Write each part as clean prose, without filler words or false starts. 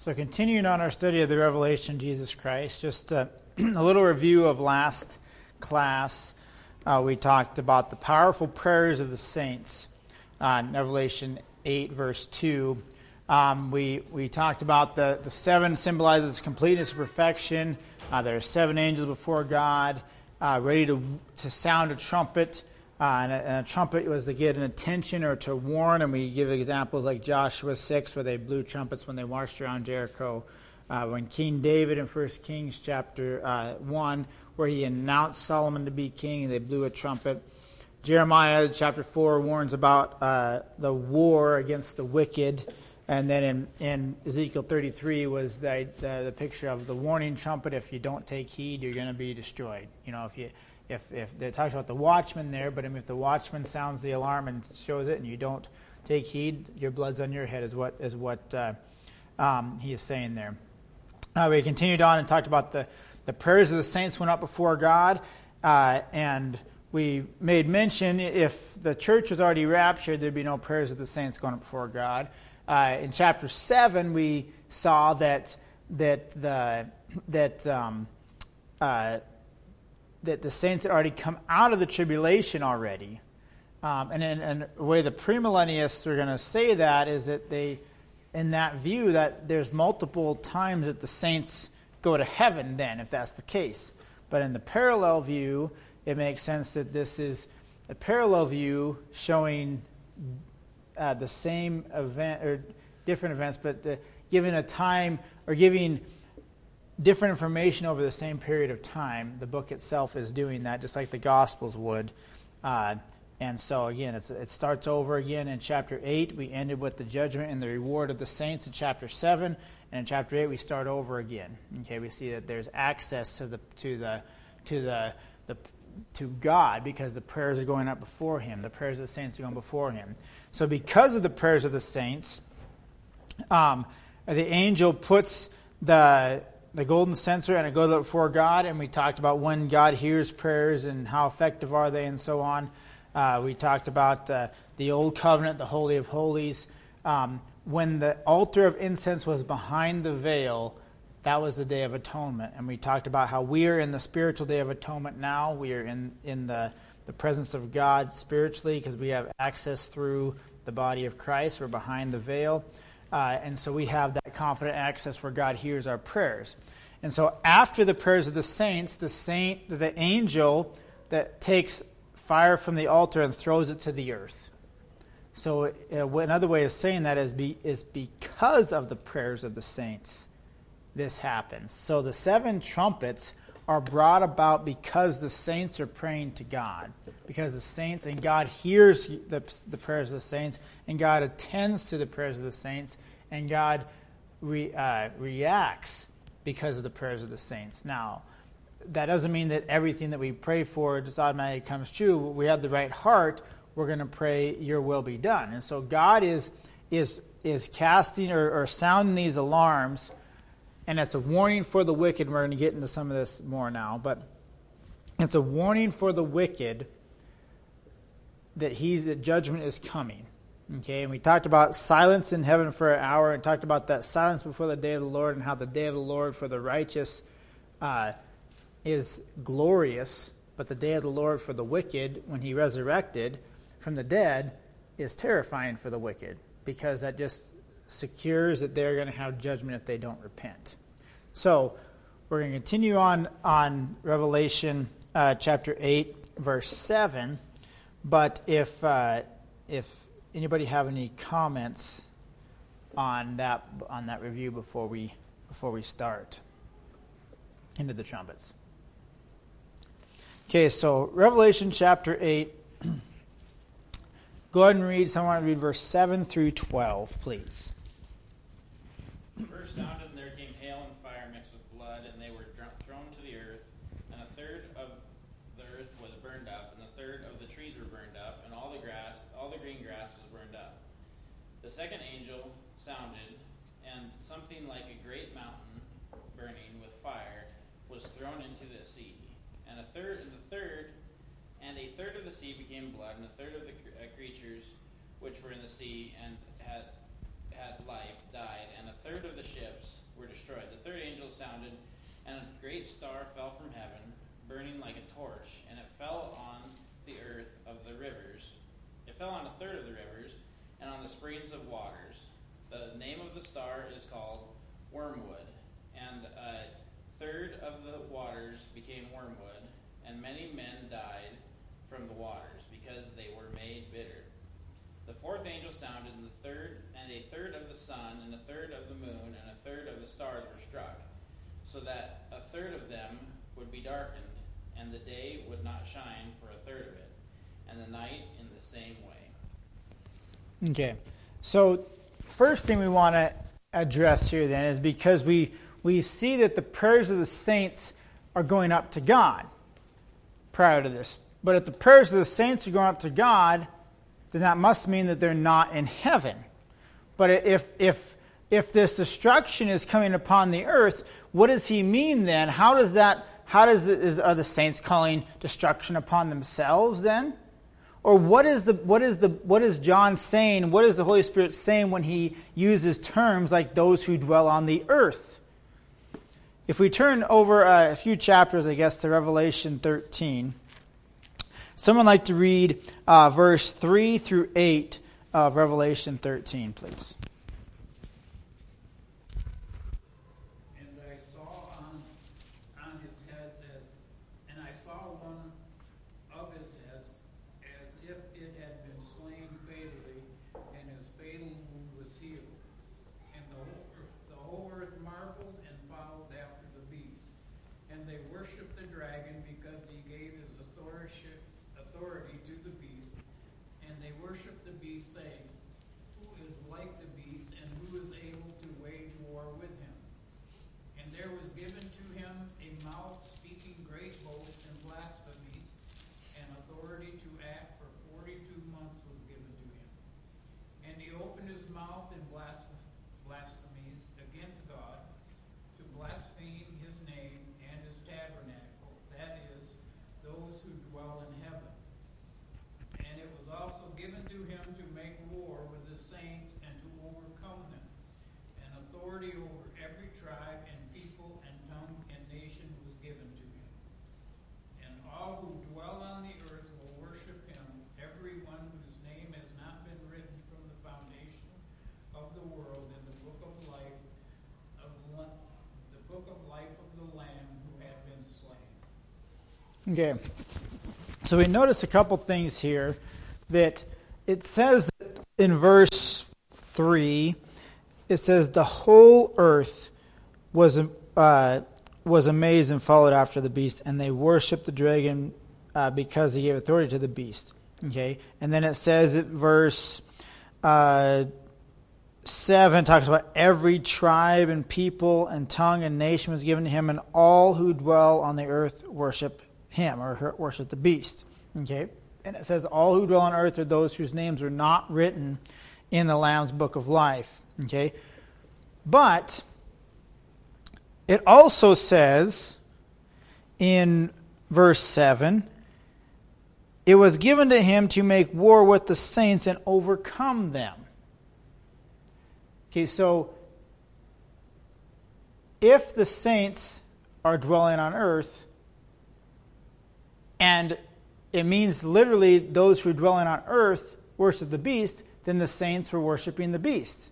So continuing on our study of the revelation of Jesus Christ, just a little review of last class. We talked about the powerful prayers of the saints in Revelation 8, verse 2. We talked about the seven symbolizes completeness and perfection. There are seven angels before God, ready to sound a trumpet. And a trumpet was to get an attention or to warn, and we give examples like Joshua 6, where they blew trumpets when they marched around Jericho. When King David in 1 Kings chapter 1, where he announced Solomon to be king, and they blew a trumpet. Jeremiah chapter 4 warns about the war against the wicked. And then in Ezekiel 33 was the picture of the warning trumpet. If you don't take heed, you're going to be destroyed. You know, if it talks about the watchman there, but if the watchman sounds the alarm and shows it, and you don't take heed, your blood's on your head, is what he is saying there. We continued on and talked about the prayers of the saints went up before God, and we made mention if the church was already raptured, there'd be no prayers of the saints going up before God. In chapter 7, we saw that the saints had already come out of the tribulation already. And in a way the premillennialists are going to say that is that they, in that view, that there's multiple times that the saints go to heaven then, if that's the case. But in the parallel view, it makes sense that this is a parallel view showing the same event or different events, but giving a time or giving different information over the same period of time. The book itself is doing that, just like the Gospels would. And so, again, it starts over again in chapter 8. We ended with the judgment and the reward of the saints in chapter 7. And in chapter 8, we start over again. Okay, we see that there's access to God because the prayers are going up before Him. The prayers of the saints are going before Him. So because of the prayers of the saints, the angel puts the golden censer and it goes up before God, and we talked about when God hears prayers and how effective are they and so on. We talked about the Old Covenant, the Holy of Holies. When the altar of incense was behind the veil, that was the Day of Atonement. And we talked about how we are in the spiritual Day of Atonement now. We are in the presence of God spiritually because we have access through the body of Christ. We're behind the veil. And so we have that confident access where God hears our prayers. And so after the prayers of the saints, the angel that takes fire from the altar and throws it to the earth. So another way of saying that is because of the prayers of the saints, this happens. So the seven trumpets are brought about because the saints are praying to God. Because the saints, and God hears the prayers of the saints, and God attends to the prayers of the saints, and God reacts because of the prayers of the saints. Now, that doesn't mean that everything that we pray for just automatically comes true. We have the right heart, we're going to pray, your will be done. And so God is casting or sounding these alarms, and it's a warning for the wicked. We're going to get into some of this more now, but it's a warning for the wicked that judgment is coming. Okay, and we talked about silence in heaven for an hour, and talked about that silence before the day of the Lord, and how the day of the Lord for the righteous is glorious, but the day of the Lord for the wicked, when He resurrected from the dead, is terrifying for the wicked, because that just secures that they're going to have judgment if they don't repent. So we're going to continue on Revelation chapter 8, verse 7. But if anybody have any comments on that review before we start into the trumpets. Okay, so Revelation chapter 8. Go ahead and read. Someone read verse 7 through 12, please. The first sounded, and there came hail and fire mixed with blood, and they were thrown to the earth. And a third of the earth was burned up, and a third of the trees were burned up, and all the green grass was burned up. The second angel sounded, and something like a great mountain burning with fire was thrown into the sea. And a third of the sea became blood, and a third of the creatures which were in the sea and had life died, and a third of the ships And a great star fell from heaven, burning like a torch, and it fell on the earth of the rivers. It fell on a third of the rivers, and on the springs of waters. The name of the star is called Wormwood, and a third of the waters became wormwood, and many men died from the waters, because they were made bitter. The fourth angel sounded, and a third of the sun, and a third of the moon, and a third of the stars were struck, so that a third of them would be darkened, and the day would not shine for a third of it, and the night in the same way. Okay, so first thing we want to address here then is because we see that the prayers of the saints are going up to God prior to this. But if the prayers of the saints are going up to God, then that must mean that they're not in heaven. But if this destruction is coming upon the earth, what does he mean then? Are the saints calling destruction upon themselves then? Or what is John saying? What is the Holy Spirit saying when he uses terms like those who dwell on the earth? If we turn over a few chapters, I guess, to Revelation 13, someone like to read verse 3 through 8 of Revelation 13, please. Okay, so we notice a couple things here that it says in verse 3, it says the whole earth was amazed and followed after the beast, and they worshipped the dragon because he gave authority to the beast. Okay, and then it says at verse 7 talks about every tribe and people and tongue and nation was given to him, and all who dwell on the earth worship him or worship the beast. Okay, and it says all who dwell on earth are those whose names are not written in the Lamb's book of life. Okay, but it also says in verse 7, it was given to him to make war with the saints and overcome them. Okay, so if the saints are dwelling on earth, and it means literally those who are dwelling on earth worship the beast, then the saints were worshiping the beast.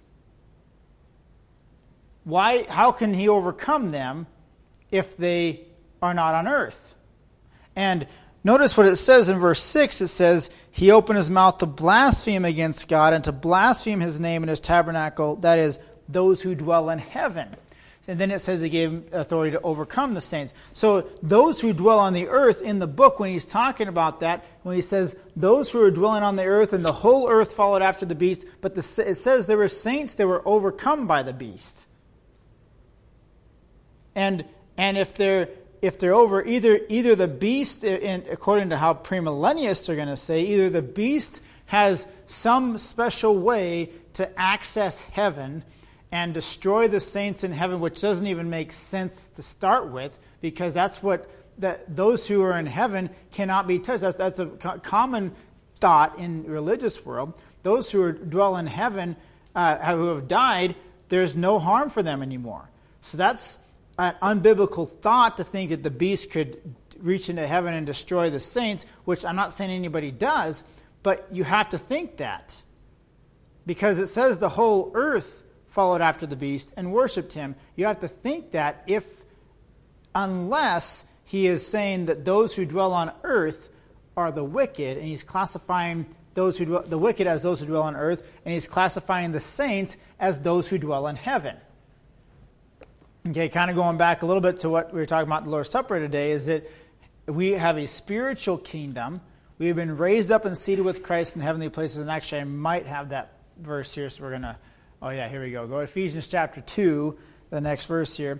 Why? How can he overcome them if they are not on earth? And notice what it says in verse 6. It says, he opened his mouth to blaspheme against God and to blaspheme his name and his tabernacle, that is, those who dwell in heaven. And then it says he gave him authority to overcome the saints. So those who dwell on the earth in the book, when he's talking about that, when he says those who are dwelling on the earth and the whole earth followed after the beast, but it says there were saints that were overcome by the beast. And if they're over, either the beast, according to how premillennialists are going to say, either the beast has some special way to access heaven and destroy the saints in heaven, which doesn't even make sense to start with, because that's what those who are in heaven cannot be touched. That's a common thought in the religious world. Those who dwell in heaven, who have died, there's no harm for them anymore. So that's an unbiblical thought to think that the beast could reach into heaven and destroy the saints, which I'm not saying anybody does, but you have to think that. Because it says the whole earth followed after the beast and worshipped him. You have to think that unless he is saying that those who dwell on earth are the wicked, and he's classifying the wicked as those who dwell on earth, and he's classifying the saints as those who dwell in heaven. Okay, kind of going back a little bit to what we were talking about in the Lord's Supper today, is that we have a spiritual kingdom. We have been raised up and seated with Christ in heavenly places. And actually, I might have that verse here, so we're going to, here we go. Go to Ephesians chapter 2, the next verse here,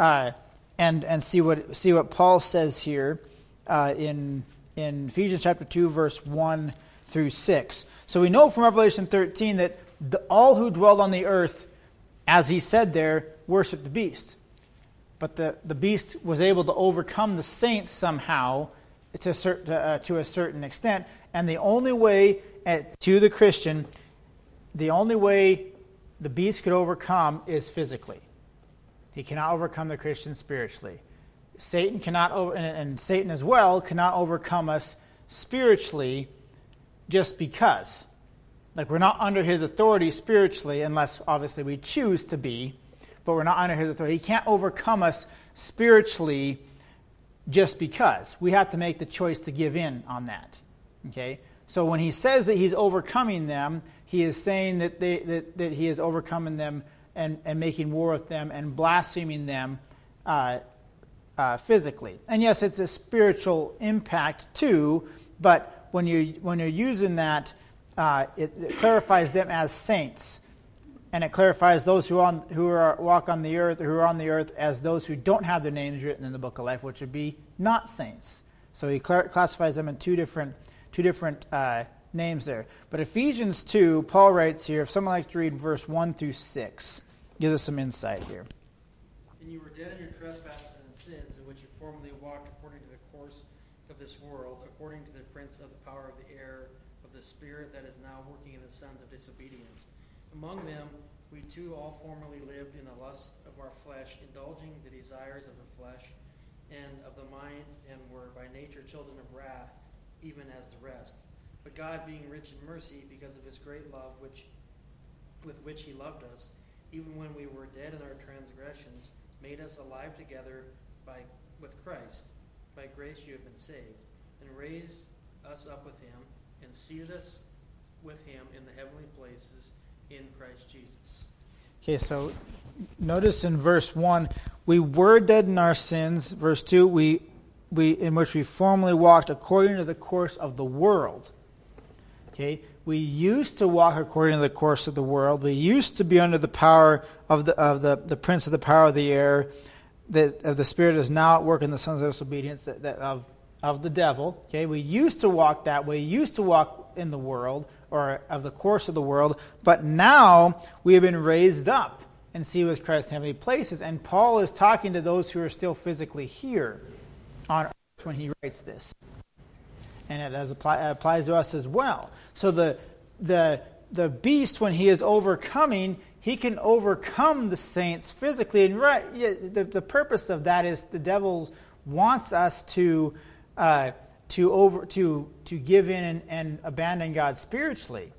and see what Paul says here in Ephesians chapter 2, verse 1 through 6. So we know from Revelation 13 that all who dwelled on the earth, as he said there, worshiped the beast. But the beast was able to overcome the saints somehow to a certain extent. And the only way, to the Christian, the only way the beast could overcome is physically. He cannot overcome the Christian spiritually. Satan cannot, and Satan as well, cannot overcome us spiritually just because. Like, we're not under his authority spiritually, unless obviously we choose to be, but we're not under his authority. He can't overcome us spiritually just because. We have to make the choice to give in on that. Okay? So when he says that he's overcoming them, he is saying that that he is overcoming them and making war with them and blaspheming them physically. And yes, it's a spiritual impact too, but when you're using that, it clarifies them as saints. And it clarifies those who walk on the earth, or who are on the earth, as those who don't have their names written in the book of life, which would be not saints. So he classifies them in two different names there. But Ephesians 2, Paul writes here, if someone likes to read verse 1 through 6, give us some insight here. And you were dead in your trespasses and sins, in which you formerly walked according to the course of this world, according to the prince of the power of the air, of the spirit that is now working in the sons of disobedience. Among them, we too all formerly lived in the lust of our flesh, indulging the desires of the flesh and of the mind, and were by nature children of wrath, even as the rest. But God, being rich in mercy, because of his great love with which he loved us, even when we were dead in our transgressions, made us alive together with Christ. By grace you have been saved, and raised us up with him, and seated us with him in the heavenly places in Christ Jesus. Okay, so notice in verse 1, we were dead in our sins. Verse 2, we in which we formerly walked according to the course of the world. Okay, we used to walk according to the course of the world. We used to be under the power of the prince of the power of the air, of the spirit is now at work in the sons of disobedience, of the devil. Okay, we used to walk that way. Used to walk in the world, or of the course of the world, but now we have been raised up and seated with Christ in heavenly places. And Paul is talking to those who are still physically here on earth when he writes this. And it applies to us as well. So the beast, when he is overcoming, he can overcome the saints physically. And the purpose of that is the devil wants us to give in and abandon God spiritually.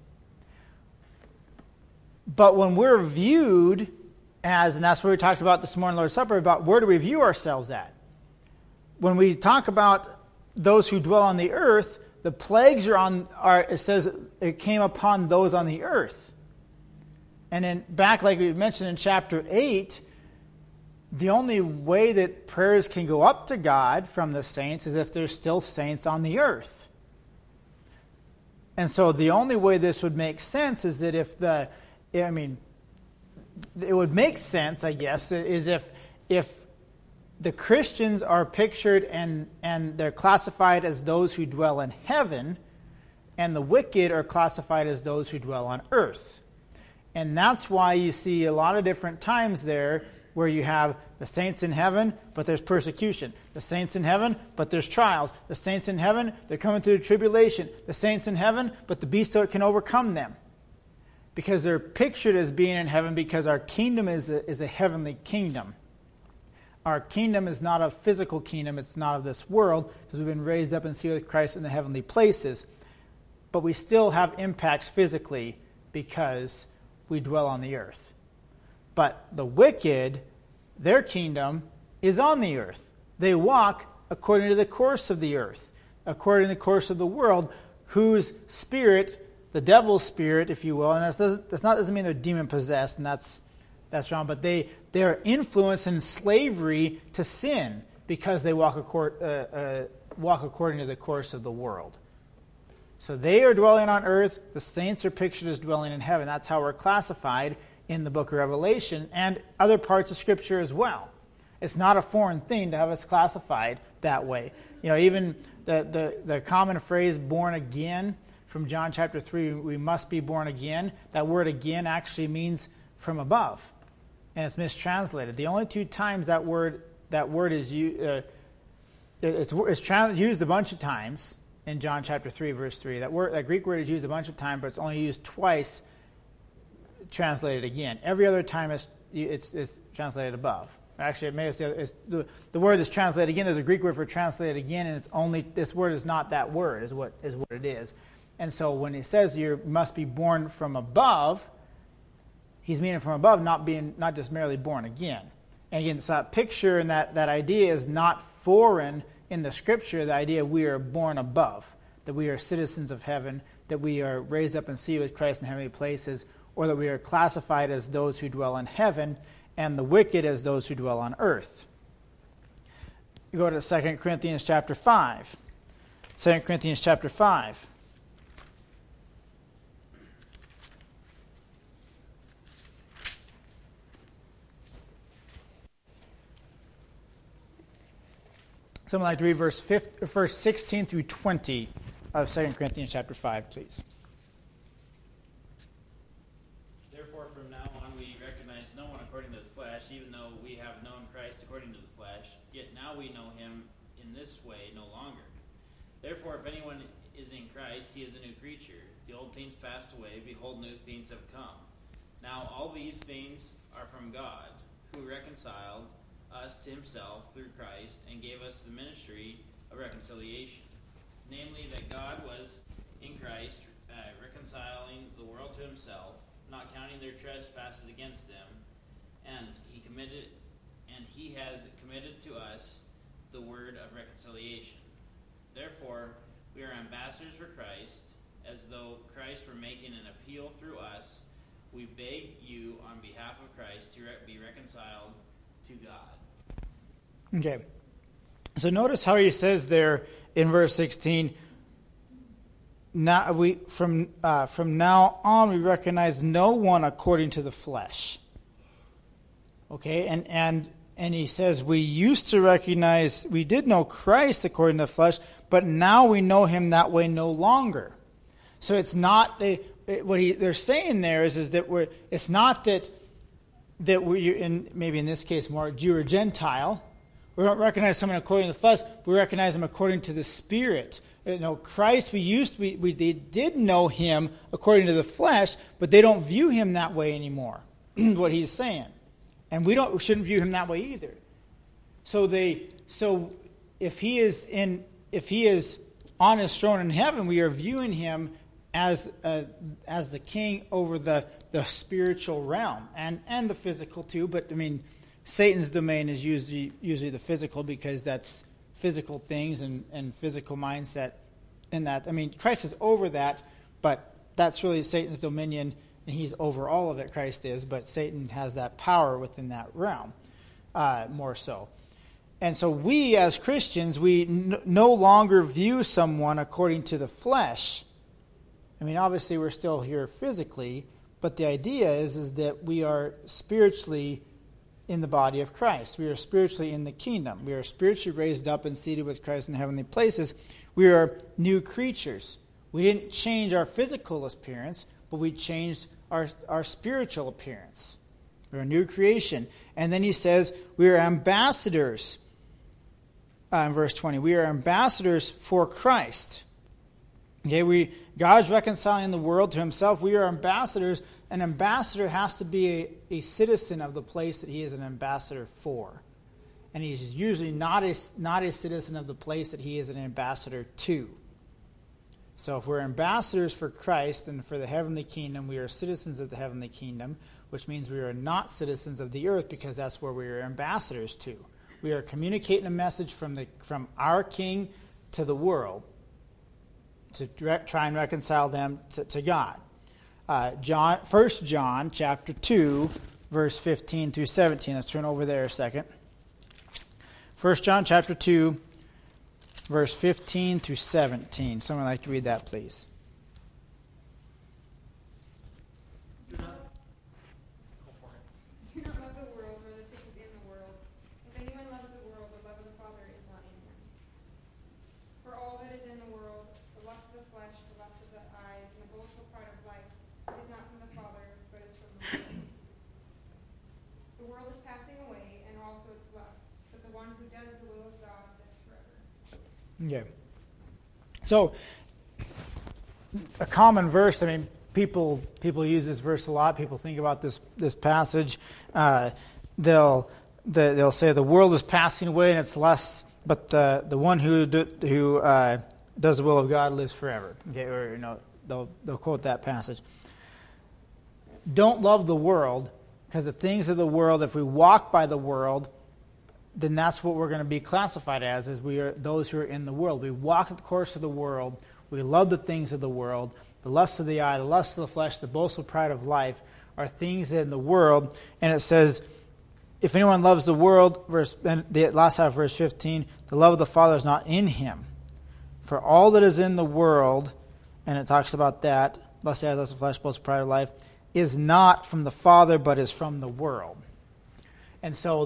But when we're viewed as, and that's what we talked about this morning, Lord's Supper, about where do we view ourselves at? When we talk about those who dwell on the earth, the plagues it says it came upon those on the earth. And then back, like we mentioned in chapter 8, the only way that prayers can go up to God from the saints is if there's still saints on the earth. And so the only way this would make sense is that it would make sense, I guess, is if the Christians are pictured and they're classified as those who dwell in heaven, and the wicked are classified as those who dwell on earth. And that's why you see a lot of different times there where you have the saints in heaven, but there's persecution. The saints in heaven, but there's trials. The saints in heaven, they're coming through the tribulation. The saints in heaven, but the beast can overcome them. Because they're pictured as being in heaven, because our kingdom is a heavenly kingdom. Our kingdom is not a physical kingdom. It's not of this world, because we've been raised up and seated with Christ in the heavenly places. But we still have impacts physically because we dwell on the earth. But the wicked, their kingdom is on the earth. They walk according to the course of the earth, according to the course of the world, whose spirit, the devil's spirit, if you will, and that doesn't mean they're demon-possessed, and that's wrong, but they're influenced in slavery to sin because they walk according to the course of the world. So they are dwelling on earth. The saints are pictured as dwelling in heaven. That's how we're classified in the book of Revelation and other parts of Scripture as well. It's not a foreign thing to have us classified that way. Even the common phrase "born again" from John chapter 3, we must be born again. That word "again" actually means from above, and it's mistranslated. The only two times that word is used, it's used a bunch of times in John chapter 3, verse 3. That Greek word is used a bunch of times, but it's only used twice, translated again. Every other time it's translated above. Actually, the word that's translated again is a Greek word for translated again, and it's only, this word is not that word, is what it is. And so when he says you must be born from above, he's meaning from above, not just merely born again. And again, so that picture and that idea is not foreign in the Scripture, the idea we are born above, that we are citizens of heaven, that we are raised up and seated with Christ in heavenly places, or that we are classified as those who dwell in heaven, and the wicked as those who dwell on earth. You go to 2 Corinthians chapter 5. 2 Corinthians chapter 5. Someone like to read verse 16 through 20 of 2 Corinthians chapter 5, please. Therefore, from now on we recognize no one according to the flesh, even though we have known Christ according to the flesh. Yet now we know him in this way no longer. Therefore, if anyone is in Christ, he is a new creature. The old things passed away. Behold, new things have come. Now all these things are from God, who reconciled us to himself through Christ and gave us the ministry of reconciliation. Namely, that God was in Christ reconciling the world to himself, not counting their trespasses against them, and he has committed to us the word of reconciliation. Therefore, we are ambassadors for Christ, as though Christ were making an appeal through us. We beg you on behalf of Christ to be reconciled to God. Okay. So notice how he says there in verse 16, from now on we recognize no one according to the flesh. Okay, and he says we did know Christ according to the flesh, but now we know him that way no longer. So it's not they're saying there is that it's not that we're in, maybe in this case more Jew or Gentile. We don't recognize someone according to the flesh. We recognize them according to the Spirit. Christ, they did know him according to the flesh, but they don't view him that way anymore. What he's saying, and we shouldn't view him that way either. So if he is on his throne in heaven, we are viewing him as the king over the spiritual realm and the physical too. But I mean, Satan's domain is usually the physical, because that's physical things and physical mindset. In that, I mean, Christ is over that, but that's really Satan's dominion, and he's over all of it. Christ is, but Satan has that power within that realm, more so. And so we, as Christians, we no longer view someone according to the flesh. I mean, obviously we're still here physically, but the idea is that we are spiritually in the body of Christ. We are spiritually in the kingdom. We are spiritually raised up and seated with Christ in heavenly places. We are new creatures. We didn't change our physical appearance, but we changed our spiritual appearance. We're a new creation. And then he says we are ambassadors. In verse 20, we are ambassadors for Christ. Okay, God's reconciling the world to himself. We are ambassadors. An ambassador has to be a citizen of the place that he is an ambassador for. and he's usually not a citizen of the place that he is an ambassador to. So if we're ambassadors for Christ and for the heavenly kingdom, we are citizens of the heavenly kingdom, which means we are not citizens of the earth, because that's where we are ambassadors to. We are communicating a message from our King to the world to try and reconcile them to God. 1 John chapter 2, verse 15 through 17. Let's turn over there a second. 1 John chapter 2, verse 15 through 17. Someone would like to read that, please. Do not love the world or the things in the world. If anyone loves the world, the love of the Father is not in him. For all that is in the world, the lust of the flesh, the lust of the eyes, and the boastful pride of life, is not from the Father, but is from the world. The world is passing away, and also its lusts, but the one who does the will of God lives forever. Okay. So, a common verse, I mean, people use this verse a lot. People think about this passage. They'll say the world is passing away and its lusts, but the one who does the will of God lives forever. Okay, or they'll quote that passage. Don't love the world, because the things of the world, if we walk by the world, then that's what we're going to be classified as we are those who are in the world. We walk the course of the world. We love the things of the world. The lust of the eye, the lust of the flesh, the boastful pride of life are things in the world. And it says, if anyone loves the world, and the last half of verse 15, the love of the Father is not in him. For all that is in the world, and it talks about that, lust of the eye, lust of the flesh, boastful pride of life, is not from the Father, but is from the world. And so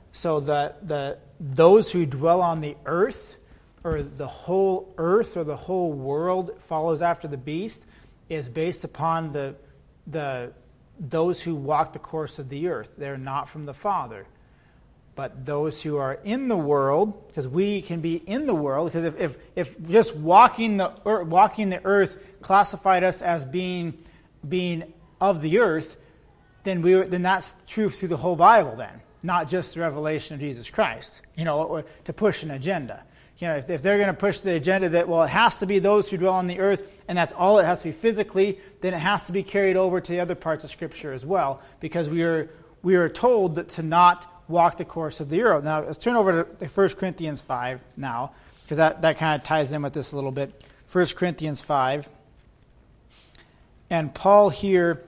those who dwell on the earth, or the whole earth, or the whole world follows after the beast, is based upon those who walk the course of the earth. They're not from the Father. But those who are in the world, because we can be in the world, because if just walking the earth classified us as being of the earth, then that's true through the whole Bible then, not just the revelation of Jesus Christ, to push an agenda. If they're going to push the agenda that, it has to be those who dwell on the earth, and that's all it has to be physically, then it has to be carried over to the other parts of Scripture as well, because we are told that to not walk the course of the earth. Now, let's turn over to 1 Corinthians 5 now, because that kind of ties in with this a little bit. 1 Corinthians 5. And Paul here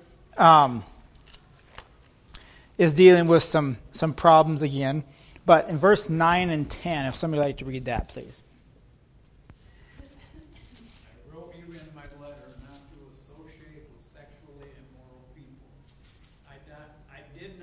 is dealing with some problems again. But in verse 9 and 10, if somebody would like to read that, please. I wrote you in my letter not to associate with sexually immoral people. I did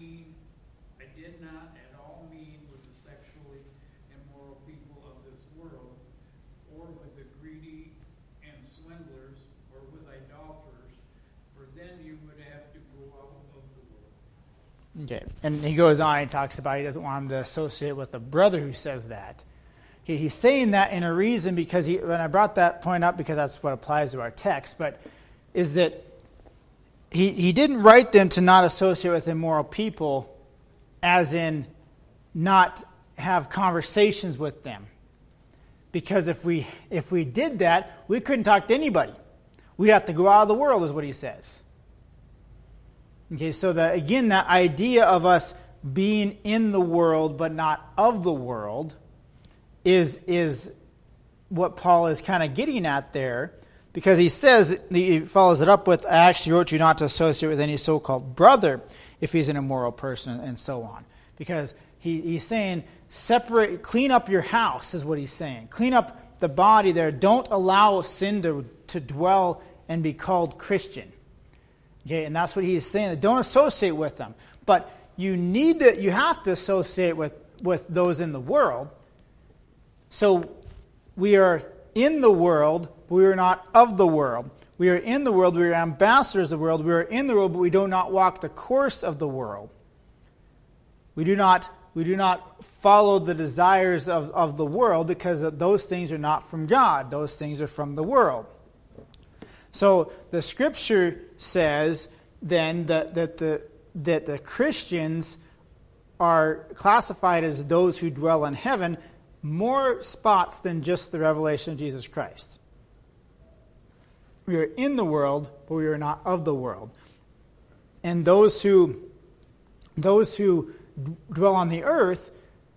not at all mean with the sexually immoral people of this world, or with the greedy and swindlers, or with idolaters, for then you would have to go out of the world. Okay, and he goes on, he talks about he doesn't want him to associate with a brother who says that. Okay, he's saying that in a reason, because when I brought that point up, because that's what applies to our text, but is that he didn't write them to not associate with immoral people, as in not have conversations with them. Because if we did that, we couldn't talk to anybody. We'd have to go out of the world, is what he says. Okay, so that idea of us being in the world but not of the world is what Paul is kind of getting at there, because he says, he follows it up with, I actually wrote you not to associate with any so-called brother if he's an immoral person, and so on. Because he's saying, clean up your house, is what he's saying. Clean up the body there. Don't allow sin to dwell and be called Christian. Okay, and that's what he's saying. Don't associate with them. But you have to associate with those in the world. So we are in the world, but we are not of the world. We are in the world, we are ambassadors of the world. We are in the world, but we do not walk the course of the world. We do not follow the desires of the world, because those things are not from God. Those things are from the world. So the Scripture says then that the Christians are classified as those who dwell in heaven more spots than just the revelation of Jesus Christ. We are in the world, but we are not of the world. And those who dwell on the earth,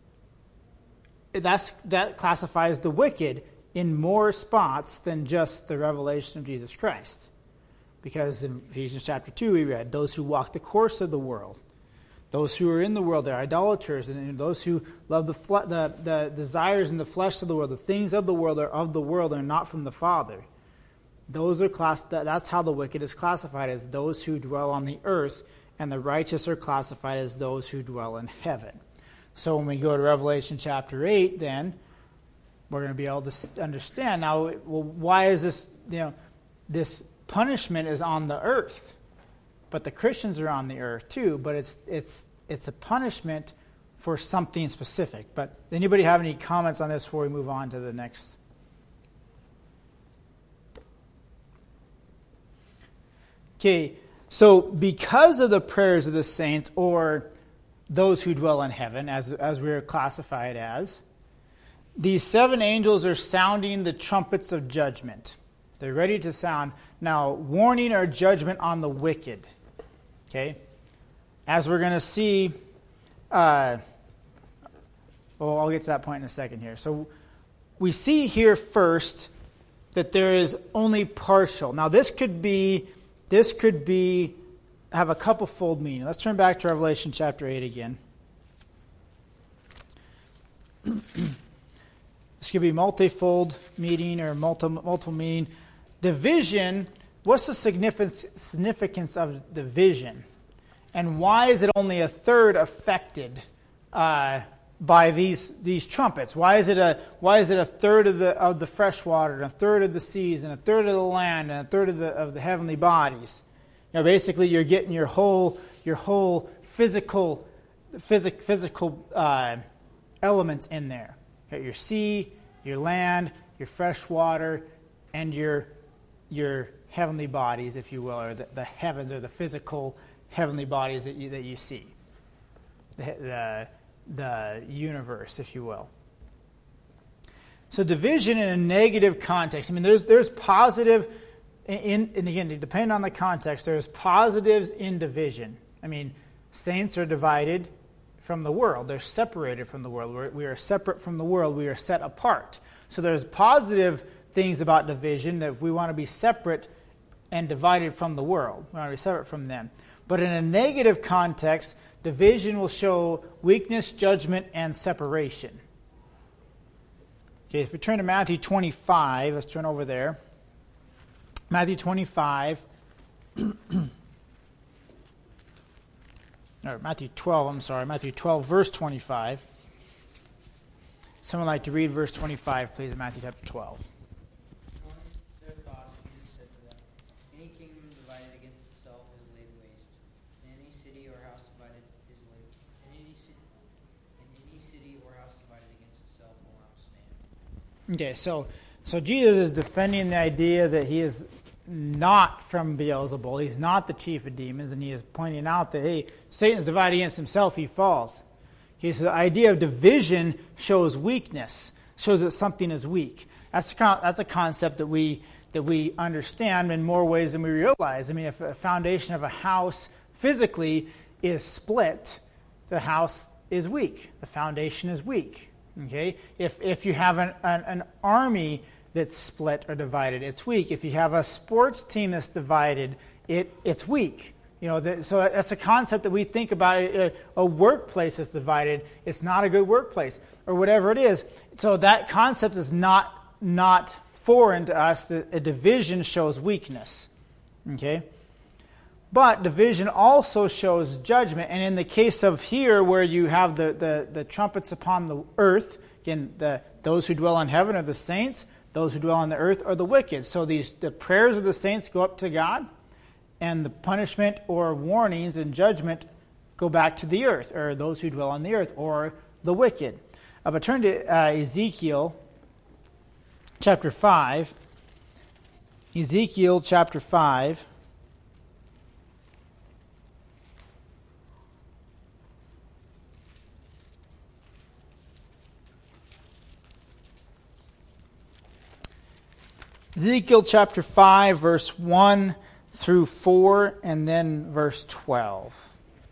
that classifies the wicked in more spots than just the revelation of Jesus Christ. Because in Ephesians chapter 2 we read, those who walk the course of the world, those who are in the world, they're idolaters, and those who love the desires and the flesh of the world, the things of the world are of the world and are not from the Father. That's how the wicked is classified, as those who dwell on the earth, and the righteous are classified as those who dwell in heaven. So when we go to Revelation chapter 8, then we're going to be able to understand now, well, why is this, this punishment is on the earth, but the Christians are on the earth too, but it's a punishment for something specific. But anybody have any comments on this before we move on to the next? Okay, so because of the prayers of the saints, or those who dwell in heaven, as we are classified as, these 7 angels are sounding the trumpets of judgment. They're ready to sound, now, warning or judgment on the wicked. Okay? As we're going to see, I'll get to that point in a second here. So we see here first that there is only partial. Now this could have a couple-fold meaning. Let's turn back to Revelation chapter 8 again. This could be multifold meaning or multiple meaning. Division, what's the significance of division? And why is it only a third affected by these trumpets? Why is it a third of the fresh water, and a third of the seas, and a third of the land, and a third of the heavenly bodies? Basically, you're getting your whole physical elements in there. You got your sea, your land, your fresh water, and your heavenly bodies, if you will, or the heavens, or the physical heavenly bodies that you see. The universe, if you will. So division in a negative context. I mean, there's positive, and again, depending on the context, there's positives in division. I mean, saints are divided from the world. They're separated from the world. We are separate from the world. We are set apart. So there's positive things about division, that if we want to be separate and divided from the world, we want to be separate from them. But in a negative context, division will show weakness, judgment, and separation. Okay, if we turn to Matthew 25, let's turn over there. Matthew 25, or Matthew 12, verse 25. Someone like to read verse 25, please, in Matthew chapter 12. Their thoughts, Jesus said to them, any kingdom divided against itself is laid waste, and any city or house divided is laid. And any city or house divided against itself will not stand. Okay, so Jesus is defending the idea that he is not from Beelzebul. He's not the chief of demons, and he is pointing out that, hey, Satan's divided against himself, he falls. The idea of division shows weakness, shows that something is weak. That's a concept that we understand in more ways than we realize. I mean, if a foundation of a house physically is split, the house is weak. The foundation is weak. Okay? If you have an army that's split or divided, it's weak. If you have a sports team that's divided, it's weak. So that's a concept that we think about. A workplace that's divided, it's not a good workplace, or whatever it is. So that concept is not foreign to us. That a division shows weakness. Okay? But division also shows judgment. And in the case of here, where you have the trumpets upon the earth, again, those who dwell in heaven are the saints. Those who dwell on the earth are the wicked. So the prayers of the saints go up to God, and the punishment or warnings and judgment go back to the earth, or those who dwell on the earth, or the wicked. But turn to Ezekiel chapter 5. Ezekiel chapter 5. Ezekiel chapter 5, verse 1 through 4, and then verse 12.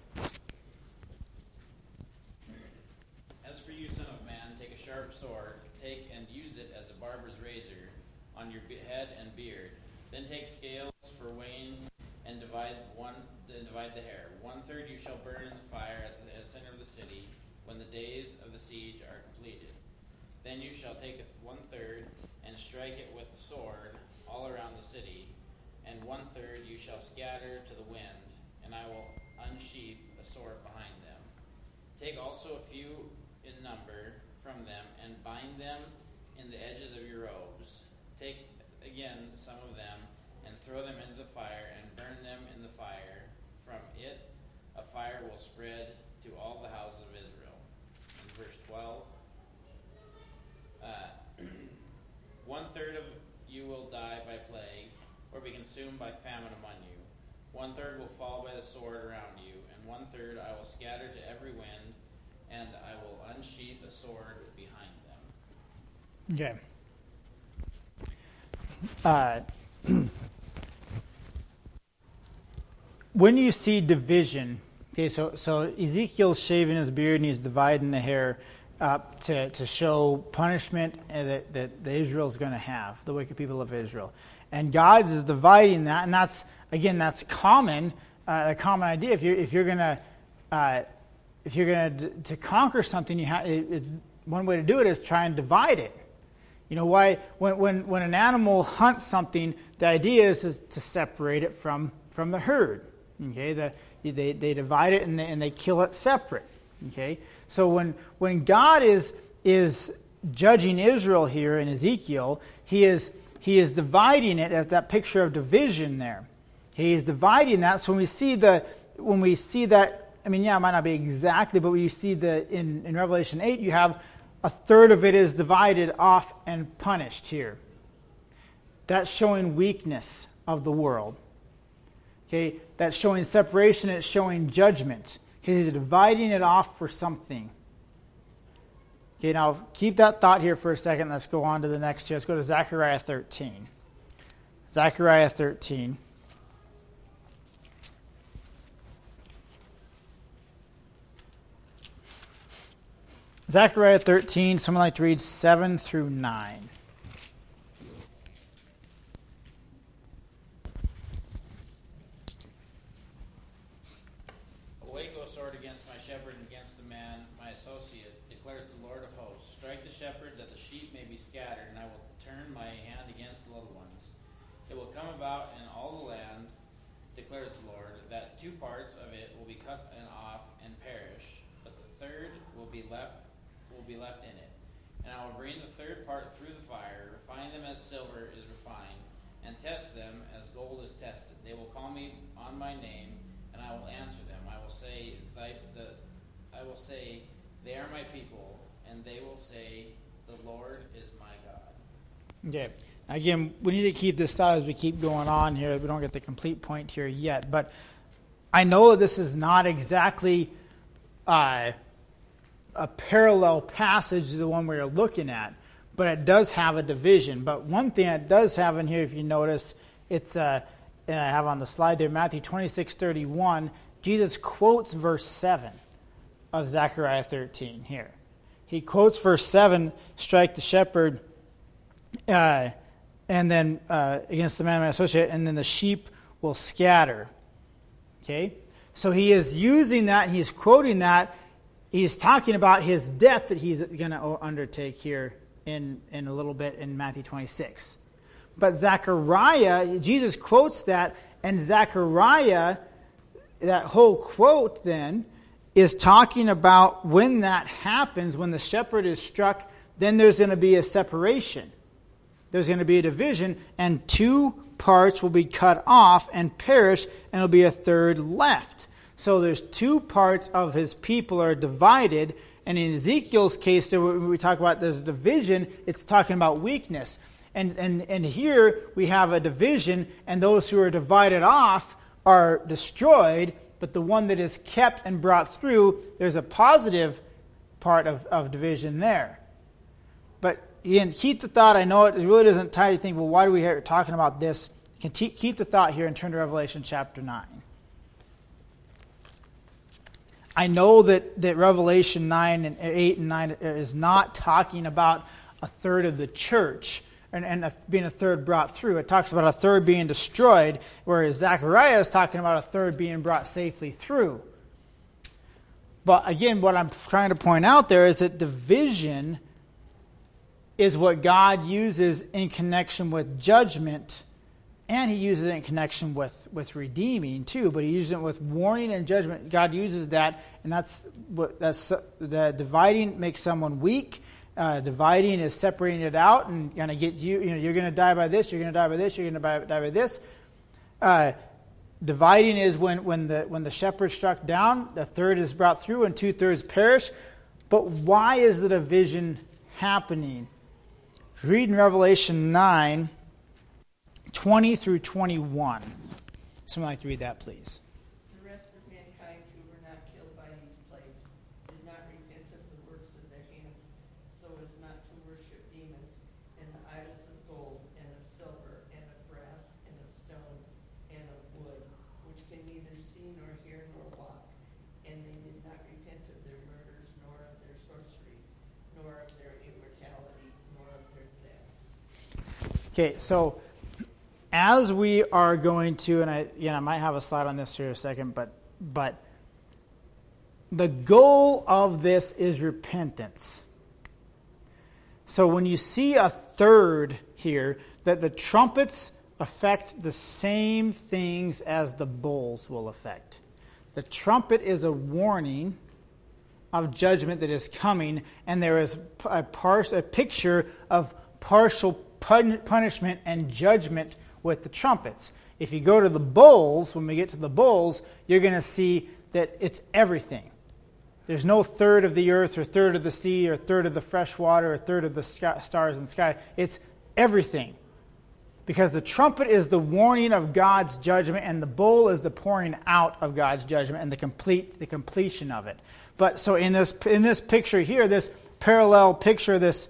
As for you, son of man, take a sharp sword, take and use it as a barber's razor on your head and beard. Then take scales for weighing and divide the hair. 1/3 you shall burn in the fire at the center of the city when the days of the siege are completed. Then you shall take 1/3 and strike it with a sword all around the city, and 1/3 you shall scatter to the wind, and I will unsheath a sword behind them. Take also a few in number from them, and bind them in the edges of your robes. Take again some of them, and throw them into the fire, and burn them in the fire. From it a fire will spread to all the houses of Israel. In verse 12, 1/3 of you will die by plague, or be consumed by famine among you. 1/3 will fall by the sword around you, and 1/3 I will scatter to every wind, and I will unsheath a sword behind them. Okay. When you see division, okay, so Ezekiel's shaving his beard and he's dividing the hair up to show punishment that Israel's going to have, the wicked people of Israel. And God is dividing that, and that's common, a common idea. If you're going to conquer something, one way to do it is try and divide it. You know why? When an animal hunts something, the idea is to separate it from the herd. Okay, they divide it and they kill it separate. Okay, so when God is judging Israel here in Ezekiel, he is dividing it as that picture of division there. He is dividing that. So when we see that, I mean, yeah, it might not be exactly, but when you see in Revelation 8, you have 1/3 of it is divided off and punished here. That's showing weakness of the world. Okay, that's showing separation, it's showing judgment. Because he's dividing it off for something. Okay, now keep that thought here for a second. Let's go on to the next here. Let's go to Zechariah 13. Zechariah 13. Zechariah 13, someone like to read 7 through 9. Awake, O sword, against my shepherd and against the man, my associate, declares the Lord of hosts. Strike the shepherd that the sheep may be scattered, and I will turn my hand against the little ones. It will come about in all the land, declares the Lord, that 2 parts of it will be cut off and perish, but the third will be left in it. And I will bring the third part through the fire, refine them as silver is refined, and test them as gold is tested. They will call me on my name, and I will answer them. I will say, they are my people, and they will say, the Lord is my God. Okay. Again, we need to keep this thought as we keep going on here. We don't get the complete point here yet. But I know that this is not exactly a parallel passage to the one we're looking at, but it does have a division. But one thing it does have in here, if you notice, it's and I have on the slide there, Matthew 26:31. Jesus quotes verse 7 of Zechariah 13 here. He quotes verse 7, strike the shepherd, and then against the man my associate, and then the sheep will scatter. Okay? So he is using that, he's quoting that. He's talking about his death that he's going to undertake here in a little bit in Matthew 26. But Zechariah, Jesus quotes that, and Zechariah, that whole quote then, is talking about when that happens, when the shepherd is struck, then there's going to be a separation. There's going to be a division, and 2 parts will be cut off and perish, and there'll be a third left. So there's 2 parts of his people are divided, and in Ezekiel's case, when we talk about there's a division, it's talking about weakness. And here we have a division, and those who are divided off are destroyed, but the one that is kept and brought through, there's a positive part of division there. But again, keep the thought. I know it really doesn't tie you think, well, why do we hear talking about this? You can keep the thought here and turn to Revelation chapter 9. I know that Revelation 9 and 8 and 9 is not talking about a third of the church and being a third brought through. It talks about a third being destroyed, whereas Zechariah is talking about a third being brought safely through. But again, what I'm trying to point out there is that division is what God uses in connection with judgment, and he uses it in connection with redeeming too, but he uses it with warning and judgment. God uses that, and that's the dividing makes someone weak. Dividing is separating it out and going to get you're going to die by this, you're going to die by this, you're going to die by this. Dividing is when the shepherd struck down, the third is brought through and 2/3 perish. But why is the division happening? Read in Revelation 9, 20 through 21. Someone like to read that, please. The rest of mankind who were not killed by these plagues did not repent of the works of their hands, so as not to worship demons and the idols of gold and of silver and of brass and of stone and of wood, which can neither see nor hear nor walk. And they did not repent of their murders, nor of their sorceries, nor of their immortality, nor of their thefts. Okay, so as we are going to, and I might have a slide on this here in a second, but the goal of this is repentance. So when you see a third here, that the trumpets affect the same things as the bowls will affect. The trumpet is a warning of judgment that is coming, and there is a picture of partial punishment and judgment with the trumpets. If you go to the bowls, when we get to the bowls, you're going to see that it's everything. There's no third of the earth or third of the sea or third of the fresh water or third of the stars in the sky. It's everything. Because the trumpet is the warning of God's judgment, and the bowl is the pouring out of God's judgment and the completion of it. But so in this picture here, this parallel picture, this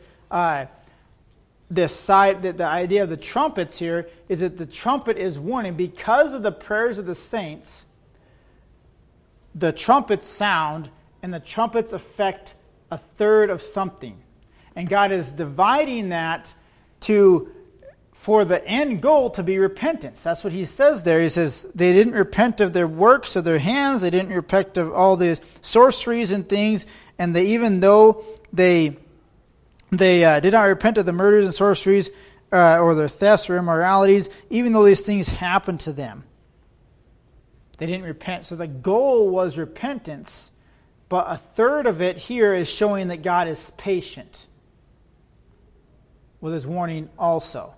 side, the idea of the trumpets here is that the trumpet is warning. Because of the prayers of the saints, the trumpets sound, and the trumpets affect a third of something. And God is dividing that for the end goal to be repentance. That's what he says there. He says they didn't repent of their works of their hands. They didn't repent of all these sorceries and things. And even though they did not repent of the murders and sorceries or their thefts or immoralities, even though these things happened to them, they didn't repent. So the goal was repentance, but a third of it here is showing that God is patient with his warning also.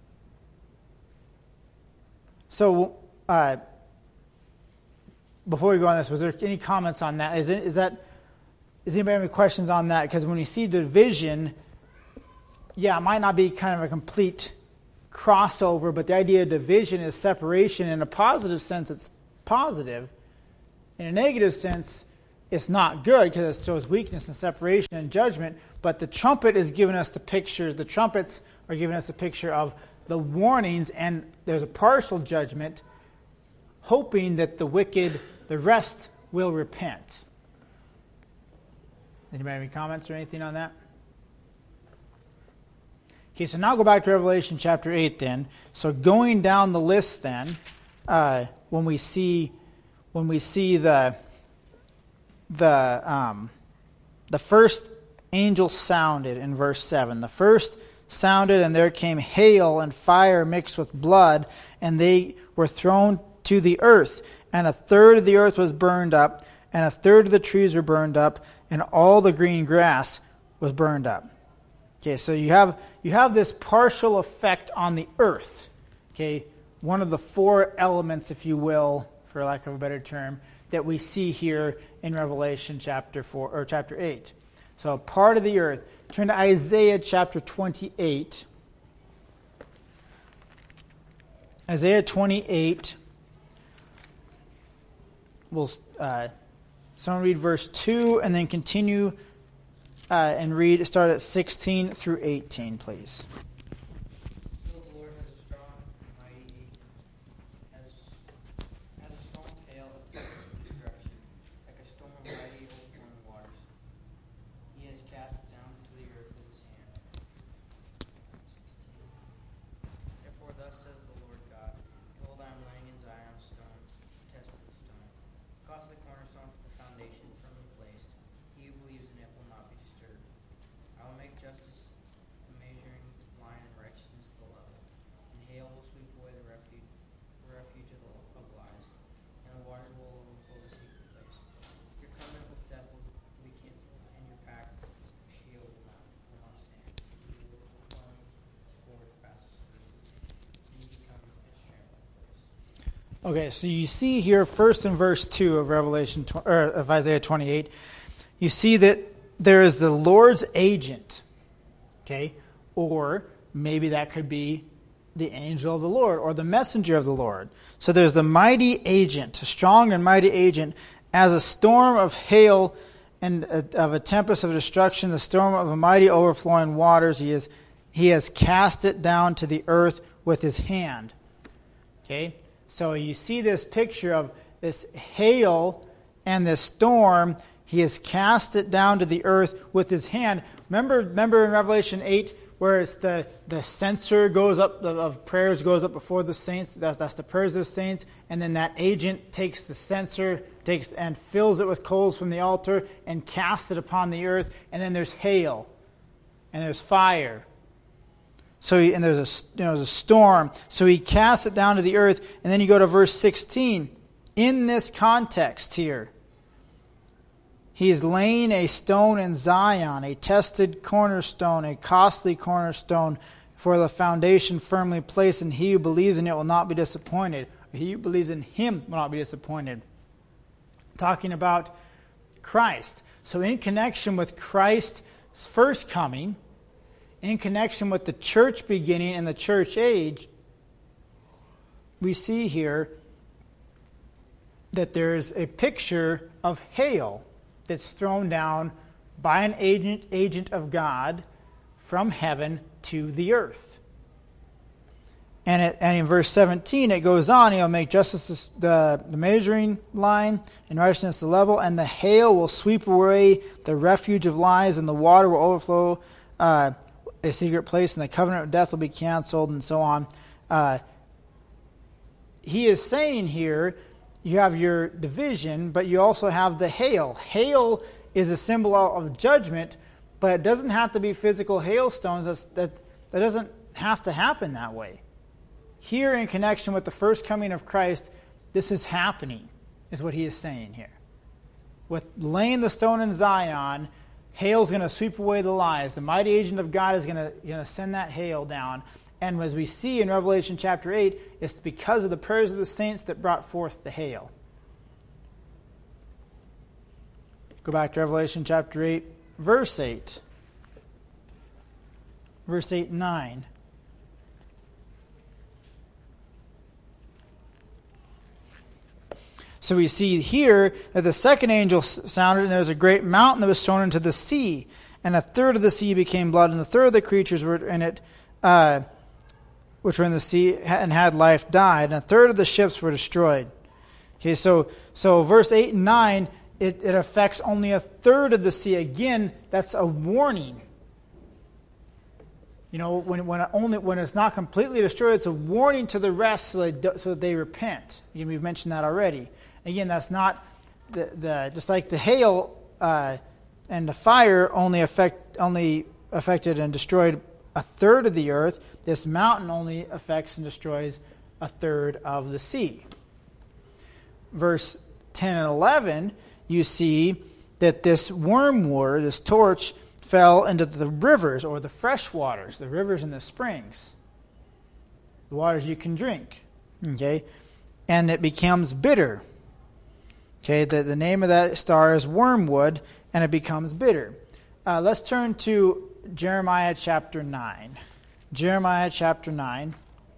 So before we go on this, was there any comments on that? Does anybody have any questions on that? Because when you see division, it might not be kind of a complete crossover, but the idea of division is separation. In a positive sense, it's positive. In a negative sense, it's not good because it shows weakness and separation and judgment. But the trumpet is giving us the picture. The trumpets are giving us a picture of the warnings, and there's a partial judgment, hoping that the wicked, the rest, will repent. Anybody have any comments or anything on that? Okay, so now go back to Revelation chapter 8 then. So going down the list then, when we see the first angel sounded in verse 7. The first sounded, and there came hail and fire mixed with blood, and they were thrown to the earth. And a third of the earth was burned up, and a third of the trees were burned up, and all the green grass was burned up. Okay, so you have this partial effect on the earth. Okay, one of the four elements, if you will, for lack of a better term, that we see here in Revelation chapter 4 or chapter 8. So part of the earth. Turn to Isaiah chapter 28. Isaiah 28. We'll someone read verse 2 and then continue and start at 16 through 18, please. The Lord has a strong and mighty agent, as a storm's hail of destruction, like a storm of mighty overflowing waters. He has cast it down to the earth with his hand. 16. Therefore thus says the Lord God, behold, I am laying in Zion a stone, a tested stone, costly cornerstone for the foundation, firmly placed. He who believes in it will not be disturbed. I will make justice the measuring line and righteousness the level. And hail will sweep away the refuge of lies, and the waters will overflow the secret place. Your covenant with death will be canceled, and your pact with Sheol will not stand. You will overwhelm scourge passes through, and you become its trampling place. Okay, so you see here first in verse 2 of of Isaiah 28, you see that there is the Lord's agent, okay, or maybe that could be the angel of the Lord or the messenger of the Lord. So there's the mighty agent, a strong and mighty agent, as a storm of hail and of a tempest of destruction, the storm of a mighty overflowing waters. He has cast it down to the earth with his hand. Okay, so you see this picture of this hail and this storm. He has cast it down to the earth with his hand. Remember in Revelation 8, where it's the censer goes up of prayers goes up before the saints. That's the prayers of the saints, and then that agent takes the censer, and fills it with coals from the altar and casts it upon the earth. And then there's hail, and there's fire. And there's a storm. So he casts it down to the earth, and then you go to verse 16. In this context here, he is laying a stone in Zion, a tested cornerstone, a costly cornerstone, for the foundation firmly placed, and he who believes in it will not be disappointed. He who believes in him will not be disappointed. Talking about Christ. So in connection with Christ's first coming, in connection with the church beginning and the church age, we see here that there's a picture of hail that's thrown down by an agent of God from heaven to the earth. And in verse 17 it goes on, he'll make justice the measuring line and righteousness the level, and the hail will sweep away the refuge of lies, and the water will overflow a secret place, and the covenant of death will be canceled, and so on. He is saying here, you have your division, but you also have the hail. Hail is a symbol of judgment, but it doesn't have to be physical hailstones. That doesn't have to happen that way. Here, in connection with the first coming of Christ, this is happening, is what he is saying here. With laying the stone in Zion, hail's going to sweep away the lies. The mighty agent of God is going to send that hail down. And as we see in Revelation chapter 8, it's because of the prayers of the saints that brought forth the hail. Go back to Revelation chapter 8, verse 8. Verse 8 and 9. So we see here that the second angel sounded, and there was a great mountain that was thrown into the sea, and a third of the sea became blood, and a third of the creatures were in it, which were in the sea and had life, died, and a third of the ships were destroyed. Okay, so verse 8 and 9, it affects only a third of the sea. Again, that's a warning. You know, when it's not completely destroyed, it's a warning to the rest so that they repent. Again, we've mentioned that already. Again, that's not just like the hail and the fire only affected and destroyed a third of the earth. This mountain only affects and destroys a third of the sea. Verse 10 and 11, you see that this wormwood, this torch, fell into the rivers or the fresh waters, the rivers and the springs, the waters you can drink. Okay, and it becomes bitter. Okay, the name of that star is wormwood, and it becomes bitter. Let's turn to Jeremiah chapter 9. Jeremiah chapter 9.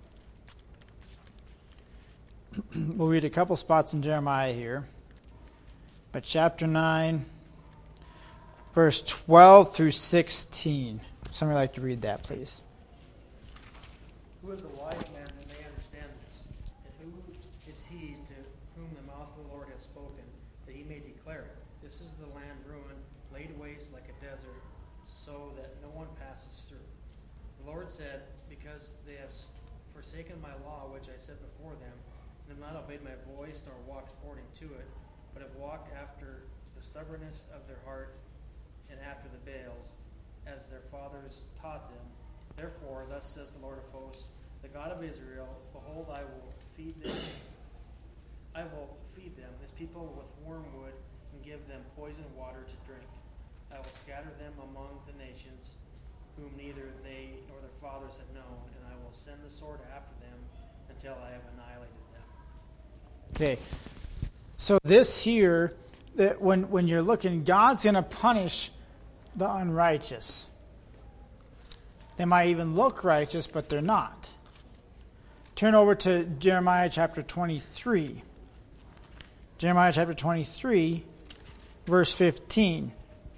We'll read a couple spots in Jeremiah here. But chapter 9, verse 12 through 16. Somebody like to read that, please. Who is the wise man that may understand this? And who is he to whom the mouth of the Lord has spoken, that he may declare it? This is the land ruined, laid waste like a desert, so that no one passes through. The Lord said, because they have forsaken my law, which I set before them, and have not obeyed my voice, nor walked according to it, but have walked after the stubbornness of their heart, and after the Baals, as their fathers taught them. Therefore, thus says the Lord of hosts, the God of Israel, behold, I will feed them. I will feed them, this people, with wormwood, and give them poisoned water to drink. I will scatter them among the nations, whom neither they nor their fathers have known, and I will send the sword after them until I have annihilated them. Okay, so this here, that when you're looking, God's going to punish the unrighteous. They might even look righteous, but they're not. Turn over to Jeremiah chapter 23. Jeremiah chapter 23, verse 15.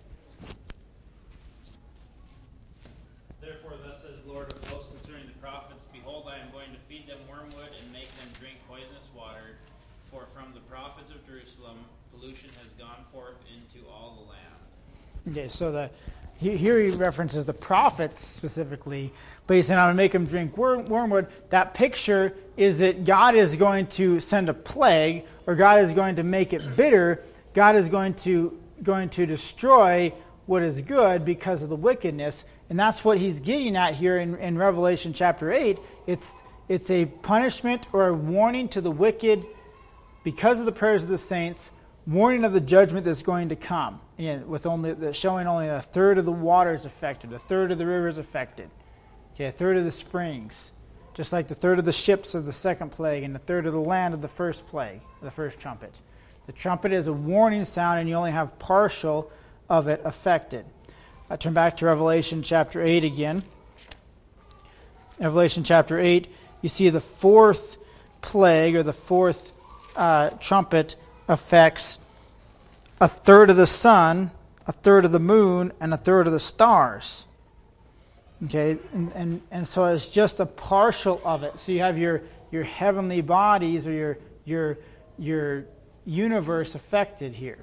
Therefore, thus says the Lord of hosts concerning the prophets, behold, I am going to feed them wormwood and make them drink poisonous water, for from the prophets of Jerusalem pollution has gone forth into all the land. Okay, so here he references the prophets specifically, but he's saying, I'm going to make them drink wormwood. That picture is that God is going to send a plague, or God is going to make it bitter. God is going to destroy what is good because of the wickedness. And that's what he's getting at here in Revelation chapter 8. It's a punishment or a warning to the wicked because of the prayers of the saints, warning of the judgment that's going to come. Again, with showing only a third of the waters affected, a third of the rivers affected, okay, a third of the springs, just like the third of the ships of the second plague and the third of the land of the first plague, the first trumpet. The trumpet is a warning sound, and you only have partial of it affected. I turn back to Revelation chapter 8 again. Revelation chapter 8, you see the fourth plague, or the fourth trumpet, affects a third of the sun, a third of the moon, and a third of the stars. Okay, and so it's just a partial of it. So you have your heavenly bodies, or your universe affected here.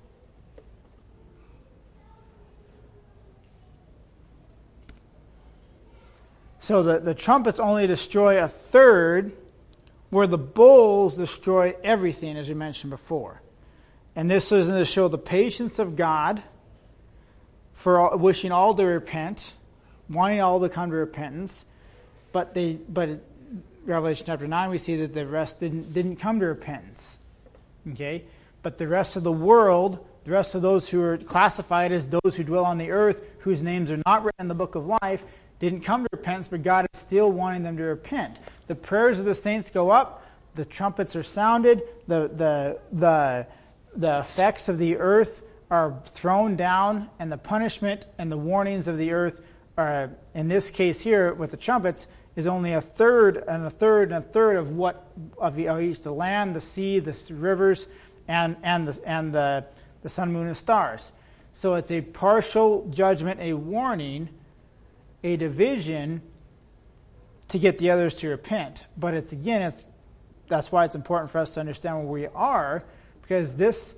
So the trumpets only destroy a third, where the bowls destroy everything, as we mentioned before. And this is to show the patience of God for wishing all to repent, wanting all to come to repentance. But Revelation chapter 9, we see that the rest didn't come to repentance. Okay? But the rest of the world, the rest of those who are classified as those who dwell on the earth, whose names are not written in the book of life, didn't come to repentance, but God is still wanting them to repent. The prayers of the saints go up, the trumpets are sounded, the effects of the earth are thrown down, and the punishment and the warnings of the earth are, in this case here with the trumpets, is only a third and a third and a third of what of each, the land, the sea, the rivers, and the sun, moon, and stars. So it's a partial judgment, a warning, a division to get the others to repent. But that's why it's important for us to understand where we are, because this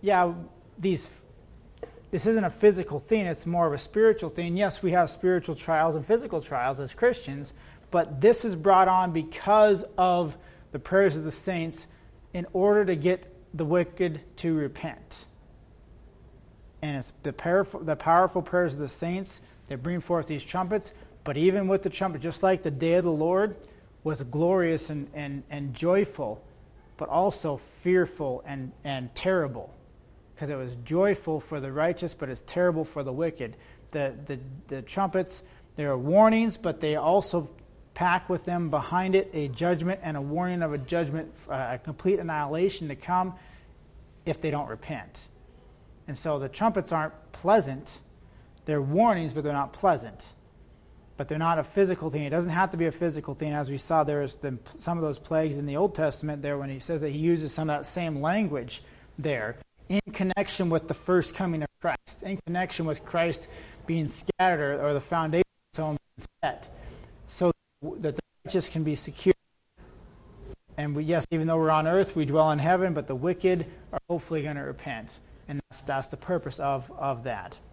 isn't a physical thing, it's more of a spiritual thing. Yes, we have spiritual trials and physical trials as Christians, but this is brought on because of the prayers of the saints in order to get the wicked to repent. And it's the powerful prayers of the saints that bring forth these trumpets. But even with the trumpet, just like the day of the Lord was glorious and joyful, but also fearful and terrible. Because it was joyful for the righteous, but it's terrible for the wicked. The trumpets, they are warnings, but they also pack with them behind it a judgment and a warning of a judgment, a complete annihilation to come if they don't repent. And so the trumpets aren't pleasant. They're warnings, but they're not pleasant. But they're not a physical thing. It doesn't have to be a physical thing. As we saw, there's some of those plagues in the Old Testament there when he says that he uses some of that same language there. in connection with the first coming of Christ, in connection with Christ being scattered or the foundation of his own being set, so that the righteous can be secure. And yes, even though we're on earth, we dwell in heaven, but the wicked are hopefully going to repent. And that's the purpose of that.